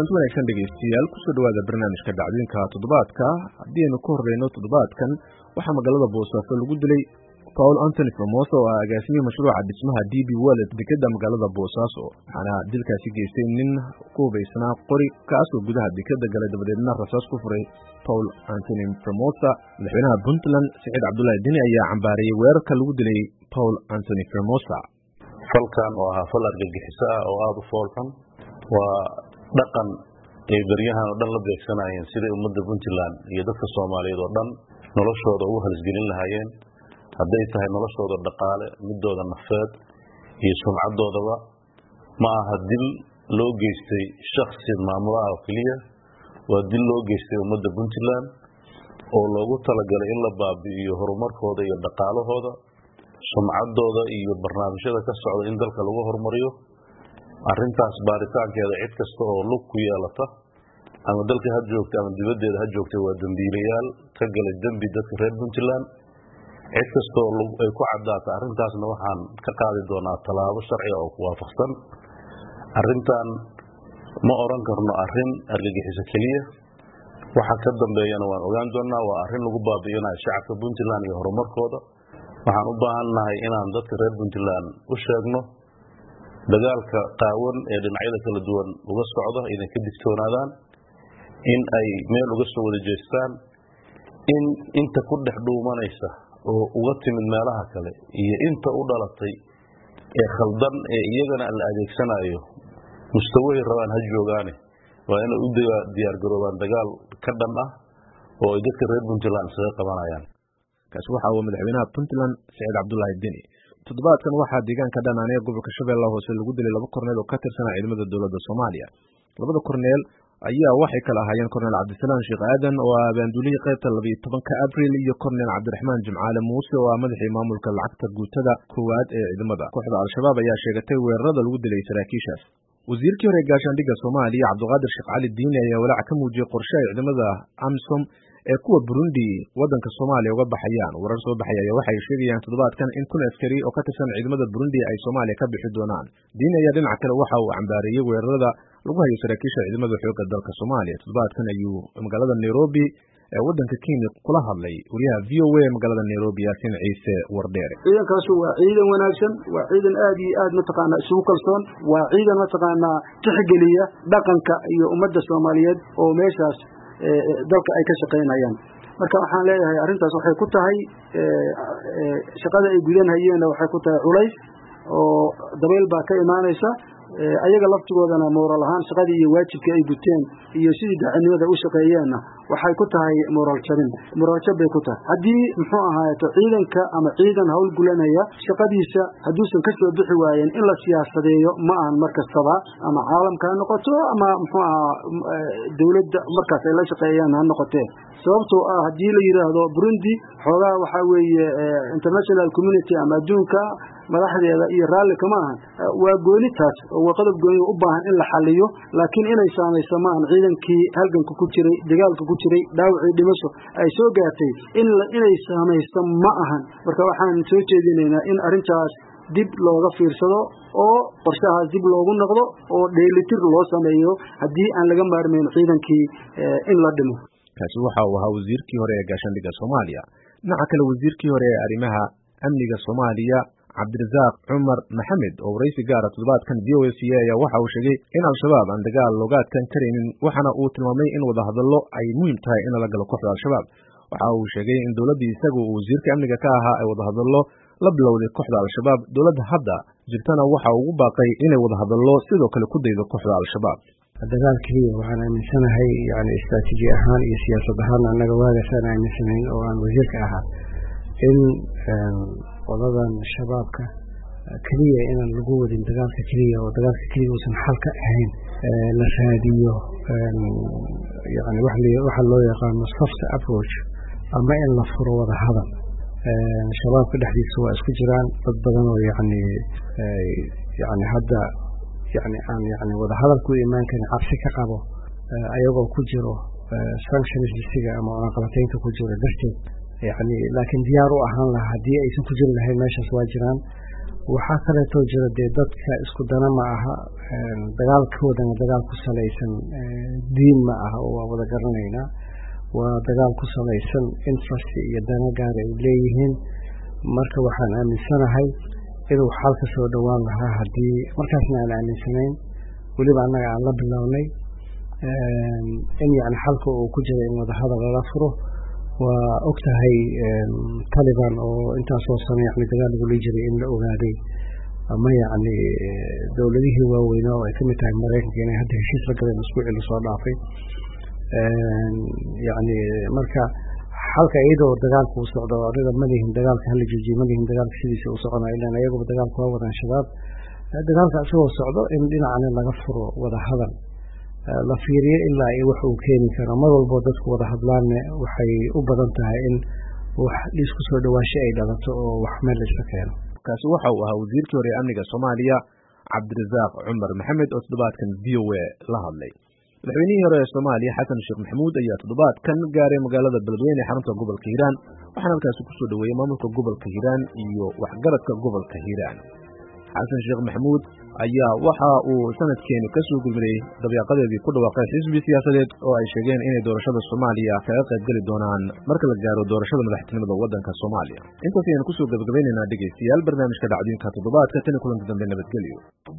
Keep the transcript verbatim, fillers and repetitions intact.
kulanti wanaagsan dhegeystayaal kusoo dhawaada barnaamijka dhacdooyinka toddobaadka haddii aynu ku horreyno toddobaadkan waxaa magaalada boosaaso lagu dilay Paul Anthony Formosa oo ah agaasimiye mashruuca dhismaha D B World dekedda magaalada boosaaso waxaana dilkaasi geystay nin ku hubaysnaa qori kaasoo gudaha dekedda galay dabadeedna rasaas ku furay Paul Anthony Formosa. madaxweynaha Puntland Siciid Cabdullaahi Dini ayaa cambaarayay weerarka lagu dilay Paul Anthony Formosa. falkan oo ahaa fal argagixiso ah oo aad u foolxun waa dhaqan ay baryahan oo dhan la beegsanayeen sida ummadda Puntland iyo dadka Soomaaliyeed oo dhan noloshooda ugu halisgelin lahaayeen hadday tahay noloshooda dhaqaale midooda nafeed iyo sumcadoodaba ma aha dil loo geystay shakhsi maamulaha oo kaliya waa dil loo geystay ummadda Puntland oo loogu talagalay in la baabi'iyo horumarkooda iyo dhaqaalahooda sumcadooda iyo barnaamijyada ka socda in dalka lagu horumariyo. arrintaas baaritaankeeda cid kasta oo lug ku yeelata ama dalka ha joogta ama dibaddeeda ha joogta waa dambiilayaal ka galay dambi dadka reer Puntland. cid kasta oo ay ku caddaata arrintaasna waxaan ka qaadi doonaa tallaabo sharci oo ku waafaqsan. arrintan ma oran karno arrin argagixiso kaliya, waxa ka dambeeyana waan ogaan doonaa waa arrin lagu baabi'inayo shacabka Puntland iyo horumarkooda. waxaan u baahannahay inaan dadka reer Puntland u sheegno dagaalka qaawan ee dhinacyada kala duwan uga socda inay ka digtoonaadaan, in ay meel uga soo wada jeestaan, in inta ku dhex dhuumanaysa oo uga timid meelaha kale iyo inta u dhalatay ee khaldan ee iyagana la adeegsanayo mustawahay rabaan ha joogaane waa inay u diyaar garoobaan dagaal ka dhan ah oo ay dadka reer Puntland isaga qabanayaan. kaasi waxa uu madaxweynaha Puntland Siciid Cabdullaahi Dini. toddobaadkan waxaa deegaanka Dhanaanee gobolka Shabeellaha Hoose lagu dilay laba korneel oo ka tirsan ciidamada dowladda Soomaaliya. labada korneel ayaa waxay kala ahaayeen korneel Cabdisalaam Sheekh Aadan oo ah baanduulihii qaybta laba iyo tobanka Abriil iyo korneel Cabdiraxmaan Jimcaale Muuse oo ah madaxii maamulka lacagta guutada koowaad ee ciidamada. kooxda Al-Shabaab ayaa sheegatay weerarada lagu dilay saraakiishaas. wasiirkii hore ee gaashaandhigga Soomaaliya Cabdiqaadir Sheekh Cali Diini ayaa walaac ka muujiyay qorshaha ciidamada AMISOM ee kuwa Burundi wadanka Soomaaliya uga baxayaan. warar soo baxay ayaa waxay sheegayaan toddobaadkan in kun askari oo ka tirsan ciidamada Burundi ay Soomaaliya ka bixi doonaan. Diini ayaa dhinaca kale waxa uu cambaarayay weerarada lagu hayo saraakiisha ciidamada xoogga dalka Soomaaliya. toddobaadkan ayuu magaalada Nairobi ee wadanka Kenya kula hadlay wariyaha V O A magaalada Nairobi Yaasin Ciise Wardheere. ciidankaas waa ciidan wanaagsan, waa ciidan aad iyo aad mataqaana isugu kalsoon, waa ciidan mataqaana tixgeliya dhaqanka iyo ummadda Soomaaliyeed oo meeshaas dalka ay ka shaqeynayaan. marka waxaan leeyahay arrintaas waxay ku tahay shaqada ay gudanayeen waxay ku tahay culays oo dabeel baa ka imaanaysa. ayaga laftigoodana moral ahaan shaqadii iyo waajibkii ay guteen iyo sidii daacadnimada u shaqeeyeenna waxay ku tahay moral jabin moral jab bay ku tahay. haddii muxuu ahaayeto ciidanka ama ciidan hawl gulanaya shaqadiisa hadduusan ka soo bixi waayeen in la siyaasadeeyo ma ahan mar kastaba, ama caalamka ha noqoto ama muxuu ahaa dowladda markaas ay la shaqeeyaan ha noqotee. sababtoo ah haddii la yidhaahdo Burundi xoogaa waxaa weeye international community ama adduunka madaxdeeda iyo raalli kama ahan, waa goonitaas oo qodob gooni u baahan in la xalliyo, laakiin inay saamayso ma ahan. ciidankii halganka ku jiray dagaalka ku jiray dhaawacii dhimasho ay soo gaartay in inay saamayso ma ahan. marka waxaan soo jeedinaynaa in arrintaas dib looga fiirsado oo qorshahaas dib loogu noqdo oo dheelitir loo sameeyo haddii aan laga maarmayn ciidankii in la dhimo. kaasi waxa uu ahaa wasiirkii hore ee gaashaandhigga Soomaaliya. dhinaca kale wasiirkii hore ee arrimaha amniga Soomaaliya Cabdirasaaq Cumar Maxamed oo waraysi gaar ah toddobaadkan V O A ayaa waxa uu sheegay in Al-Shabaab aan dagaal looga adkaan karaynin, waxaana uu tilmaamay in wadahadallo ay muhiim tahay in la galo kooxda Al-Shabaab. waxa uu sheegay in dowladdii isagu uu wasiirka amniga ka ahaa ay wadahadallo la bilowday kooxda Al-Shabaab. dowladda hadda jirtana waxa uu ugu baaqay inay wadahadallo sidoo kale ku daydo kooxda Al-Shabaab. dagaalkii waxaan aaminsanahay yani istaraatiiji ahaan iyo siyaasad ahaan annaga waagaasaan aaminsanayn oo aan wasiirka ahaa in qoladan shabaabka keliya inaan lagu wadin dagaalka keliya oo dagaalka keliya uusan xal ka ahayn, la raadiyo yani waxa loo yaqaano soft approach ama in la furo wada hadal. shabaabka dhexdiisa waa isku jiraan dad badan oo yani yani hadda yani aan yani wada hadal ku imaan karin cabsi ka qabo ayagoo ku jiro sanctionsiga ama cunaqabataynta ku jiro darteed yani laakiin diyaar u ahaan lahaa haddii aysan ku jiri lahayn meeshaas waa jiraan. waxaa kaleetoo jira dee dadka isku dana ma aha dagaalkoodana dagaal ku salaysan diin ma aha oo waa wada garanaynaa waa dagaal ku salaysan interest iyo dana gaar ay leeyihiin marka waxaan aaminsanahay inuu xal ka soo dhowaan lahaa haddii markaasna aan aaminsanayn weliba annaga aan la bilownay in yani xalka uu ku jira in wadahadal lala furo waa og tahay taliban oo intaasoo sano yani dagaal lagula jiray in la ogaaday ama yani dowladihii waaweynaa oo ay kamid tahay maraykanka inay hadda heshiis la galeen isbuucii lasoo dhaafay yani marka xalka iyadoo dagaalka uu socdo aniga malihin dagaalka hala joojiye malihin dagaalka sidiisa u soconaa ilan ayaguba dagaalka waa wadaan shabaab dagaalka isagoo socdo in dhinacana laga furo wada hadal la fiiriyo ilaa iyo wax uu keeni karo mar walbo dadku wada hadlaanne waxay u badan tahay in wax isku soo dhawaasho ay dhalato oo wax meel la iska keeno kaasi waxa uu ahaa wasiirkii hore ee amniga Soomaaliya Cabdirasaaq Cumar Maxamed oo toddobaadkan V O A la hadlay madaxweynihii hore ee Soomaaliya Xasan Sheekh Maxamuud ayaa toddobaadkan gaaray magaalada Beledweyne ee xarunta gobolka Hiiraan waxaana halkaas ku soo dhaweeyay maamulka gobolka Hiiraan iyo waxgaradka gobolka Hiiraan Xasan Sheekh Maxamuud ayaa waxa uu sanadkeeni ka soo gudbiyay dabiiqadeedii ku dhawaaqay xisbi siyaasadeed oo ay sheegeen inay doorashada Soomaaliya kaga qayb gali doonaan marka la gaaro doorashada madaxtinimada waddanka Soomaaliya intaas ayaan ku soo gabagabaynaynaa dhageystayaal barnaamijka dhacdooyinka toddobaadka tan kulanka dambe nabadgelyo